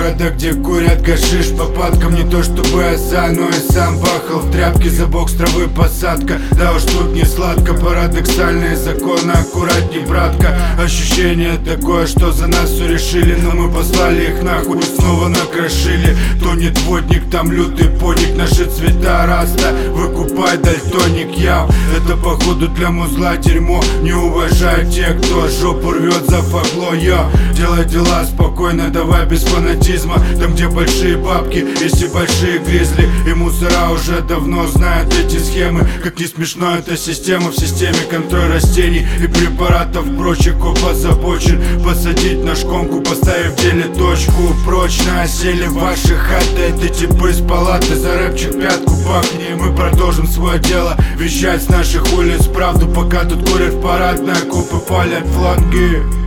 города, где курят гашиш по падкам. Не то чтобы оса, но и сам пахал в тряпке. За бокс травы посадка, да уж тут не сладко. Парадоксальные законы, аккуратней, братка. Ощущение такое, что за нас все решили, но мы послали их нахуй, снова накрошили. Тонет водник, там лютый поник, наши цвета раста, выкупай дальтоник, яв. Это походу для музла дерьмо. Не уважаю тех, кто жопу рвет за фагло, я. Делай дела спокойно, давай без фанатизма. Там, где большие бабки, есть и большие гризли. И мусора уже давно знают эти схемы. Как не смешно, эта система в системе контроль растений и препаратов прочих. Коп озабочен посадить на шконку, поставив в деле точку. Прочно осели ваши хаты, это типы с палаты. За рэпчик пятку пахни, и мы продолжим свое дело. Вещать с наших улиц правду, пока тут курят в парадной, копы палят фланги.